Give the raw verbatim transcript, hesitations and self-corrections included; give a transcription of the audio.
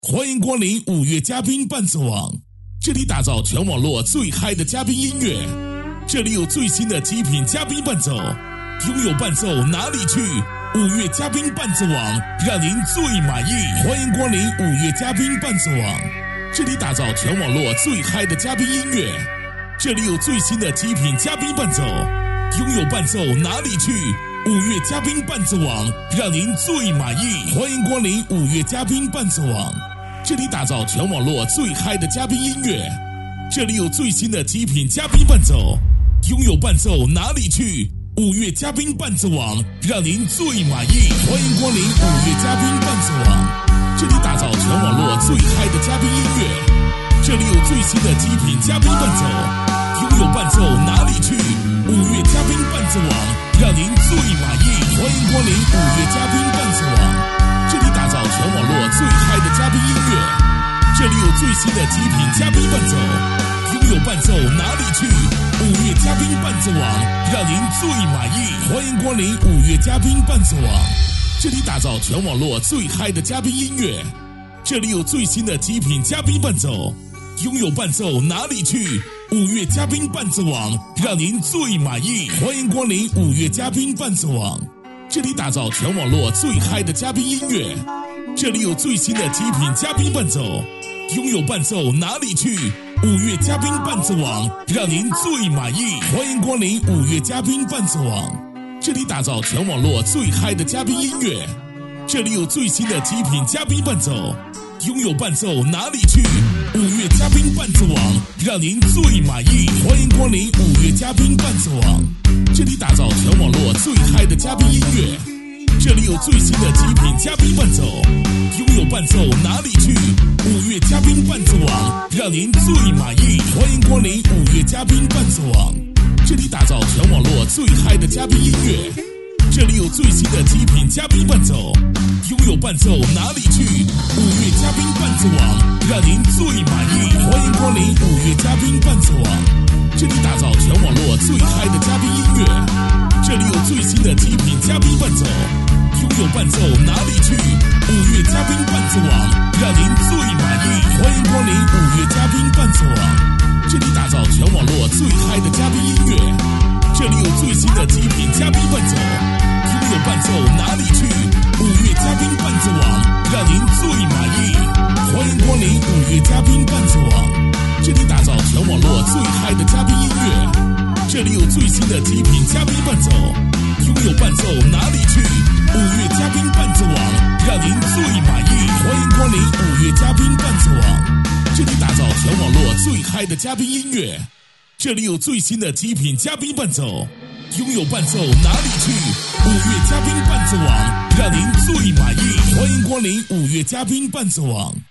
欢迎光临五月嘉宾伴奏网，这里打造全网络最嗨的嘉宾音乐，这里有最新的极品嘉宾伴奏，拥有伴奏哪里去？五月嘉宾伴奏网让您最满意。欢迎光临五月嘉宾伴奏网，这里打造全网络最嗨的嘉宾音乐，这里有最新的极品嘉宾伴奏，拥有伴奏哪里去？五月嘉宾伴奏网让您最满意。欢迎光临五月嘉宾伴奏网，这里打造全网络最嗨的嘉宾音乐，这里有最新的极品嘉宾伴奏，拥有伴奏哪里去？五月嘉宾伴奏网让您最满意。欢迎光临五月嘉宾伴奏网，这里打造全网络最嗨的嘉宾音乐，这里有最新的极品嘉宾伴奏，拥有伴奏哪里去？五月嘉宾伴奏网让您最满意。欢迎光临五月嘉宾伴奏网，这里打造全网络最嗨的嘉宾音乐，这里有最新的极品嘉宾伴奏，拥有伴奏哪里去？五月嘉宾伴奏网让您最满意。欢迎光临五月嘉宾伴奏网，这里打造全网络最嗨的嘉宾音乐，这里有最新的极品嘉宾伴奏，拥有伴奏哪里去？五月嘉宾伴奏网让您最满意。欢迎光临五月嘉宾伴奏网，这里打造全网络最嗨的嘉宾音乐，这里有最新的极品嘉宾伴奏，拥有伴奏哪里去？五月嘉宾伴奏网让您最满意。欢迎光临五月嘉宾伴奏网，这里打造全网络最嗨的嘉宾音乐，这里有最新的极品嘉宾伴奏，拥有伴奏哪里去？五月嘉宾伴奏网让您最满意。欢迎光临五月嘉宾伴奏网，这里打造全网络最嗨的嘉宾音乐，这里有最新的极品嘉宾伴奏，拥有伴奏哪里去？五月嘉宾伴奏网让您最满意。欢迎光临五月嘉宾伴奏网，这里打造全网络最嗨的嘉宾音乐，这里有最新的极品嘉宾伴奏，拥有伴奏哪里去？五月嘉宾伴奏网让您最满意。欢迎光临五月嘉宾伴奏网，这里打造全网络最嗨的嘉宾音乐，这里有最新的极品嘉宾伴奏，拥有伴奏哪里去？五月嘉宾伴奏网让您最满意。欢迎光临五月嘉宾伴奏网，这里打造全网络最嗨的嘉宾音乐，这里有最新的极品嘉宾伴奏，拥有伴奏哪里去？五月嘉宾伴奏网让您最满意。欢迎光临五月嘉宾伴奏网，这里打造全网络最嗨的嘉宾音乐，这里有最新的极品嘉宾伴奏，拥有伴奏哪里去？五月嘉宾伴奏网让您最满意。欢迎光临五月嘉宾伴奏网，这里打造全网络最嗨的嘉宾音乐，这里有最新的极品嘉宾伴奏，拥有伴奏哪里去？五月嘉宾伴奏网让您最满意。欢迎光临五月嘉宾伴奏网。